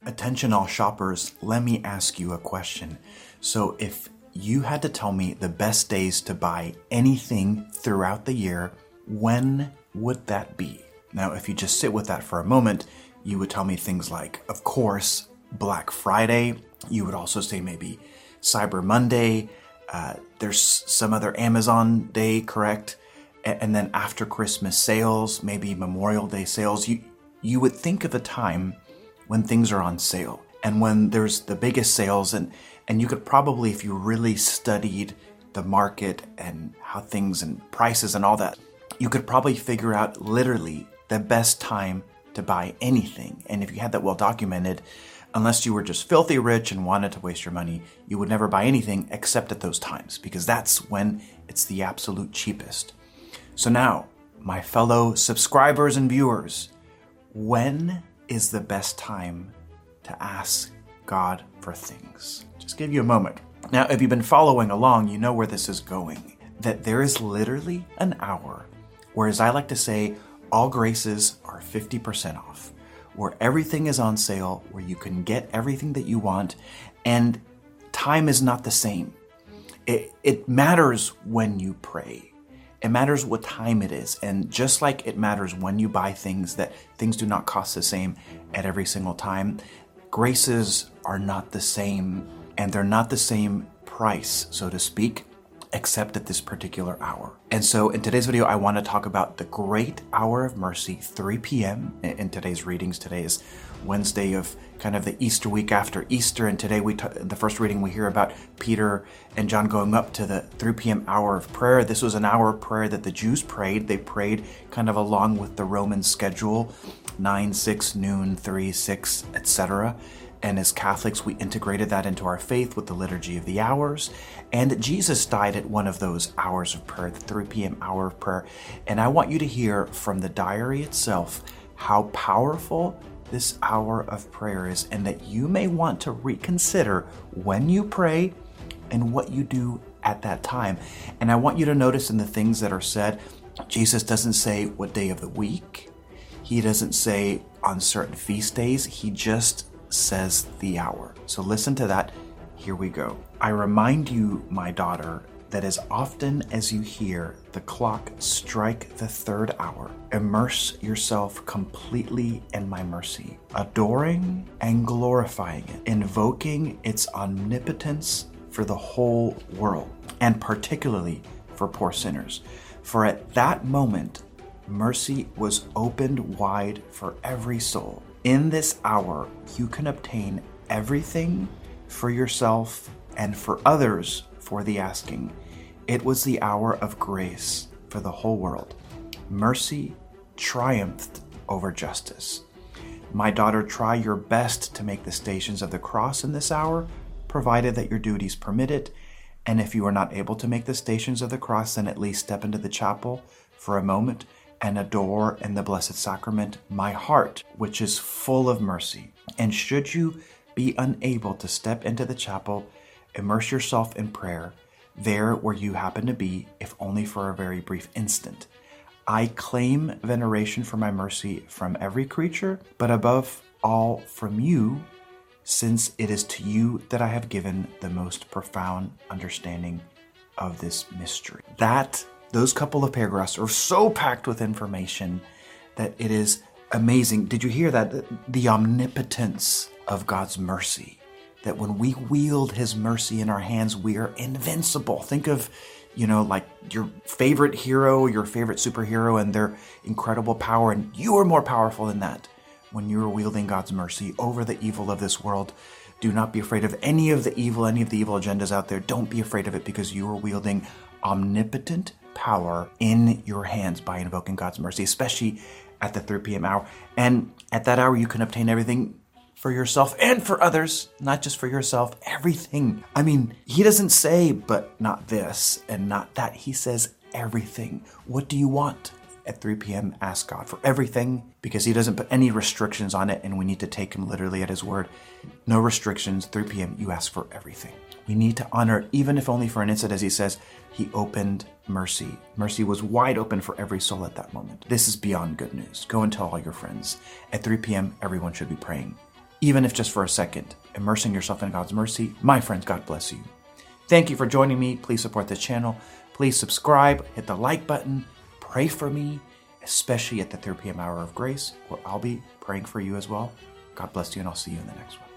Attention all shoppers, let me ask you a question. So if you had to tell me the best days to buy anything throughout the year, when would that be? Now, if you just sit with that for a moment, you would tell me things like, of course, Black Friday. You would also say maybe Cyber Monday. There's some other Amazon Day, correct? And then after Christmas sales, maybe Memorial Day sales. You would think of a time when things are on sale and when there's the biggest sales, and you could probably, if you really studied the market and how things and prices and all that, you could probably figure out literally the best time to buy anything. And if you had that well documented, unless you were just filthy rich and wanted to waste your money, you would never buy anything except at those times, because that's when it's the absolute cheapest. So now, my fellow subscribers and viewers, when is the best time to ask God for things? Just give you a moment. Now, if you've been following along, you know where this is going, that there is literally an hour where, as I like to say, all graces are 50% off, where everything is on sale, where you can get everything that you want, and time is not the same. It matters when you pray. It matters what time it is. And just like it matters when you buy things, that things do not cost the same at every single time, graces are not the same, and they're not the same price, so to speak, except at this particular hour. And so in today's video, I want to talk about the great hour of mercy, 3 p.m. in today's readings. Today is Wednesday of kind of the Easter week after Easter. And today the first reading we hear about Peter and John going up to the 3 p.m. hour of prayer. This was an hour of prayer that the Jews prayed. They prayed kind of along with the Roman schedule, 9, 6, noon, 3, 6, etc. And as Catholics, we integrated that into our faith with the Liturgy of the Hours. And Jesus died at one of those hours of prayer, the 3 p.m. hour of prayer. And I want you to hear from the diary itself how powerful this hour of prayer is, and that you may want to reconsider when you pray and what you do at that time. And I want you to notice in the things that are said, Jesus doesn't say what day of the week. He doesn't say on certain feast days. He just says the hour. So listen to that. Here we go. I remind you, my daughter, that as often as you hear the clock strike the 3rd hour, immerse yourself completely in my mercy, adoring and glorifying it, invoking its omnipotence for the whole world, and particularly for poor sinners. For at that moment, mercy was opened wide for every soul. In this hour, you can obtain everything for yourself and for others for the asking. It was the hour of grace for the whole world. Mercy triumphed over justice. My daughter, try your best to make the Stations of the Cross in this hour, provided that your duties permit it. And if you are not able to make the Stations of the Cross, then at least step into the chapel for a moment and adore in the Blessed Sacrament my heart, which is full of mercy. And should you be unable to step into the chapel, immerse yourself in prayer, there where you happen to be, if only for a very brief instant. I claim veneration for my mercy from every creature, but above all from you, since it is to you that I have given the most profound understanding of this mystery. Those couple of paragraphs are so packed with information that it is amazing. Did you hear that? The omnipotence of God's mercy. That when we wield his mercy in our hands, we are invincible. Think of, like your favorite hero, your favorite superhero, and their incredible power. And you are more powerful than that when you are wielding God's mercy over the evil of this world. Do not be afraid of any of the evil agendas out there. Don't be afraid of it, because you are wielding omnipotent power in your hands by invoking God's mercy, especially at the 3 p.m. hour. And at that hour, you can obtain everything for yourself and for others, not just for yourself, everything. I mean, he doesn't say, but not this and not that. He says everything. What do you want? At 3 p.m., ask God for everything, because he doesn't put any restrictions on it, and we need to take him literally at his word. No restrictions. 3 p.m., you ask for everything. We need to honor, even if only for an instant, as he says, he opened mercy. Mercy was wide open for every soul at that moment. This is beyond good news. Go and tell all your friends. At 3 p.m., everyone should be praying even if just for a second, immersing yourself in God's mercy. My friends, God bless you. Thank you for joining me. Please support this channel. Please subscribe, hit the like button, pray for me, especially at the 3 p.m. hour of grace, where I'll be praying for you as well. God bless you, and I'll see you in the next one.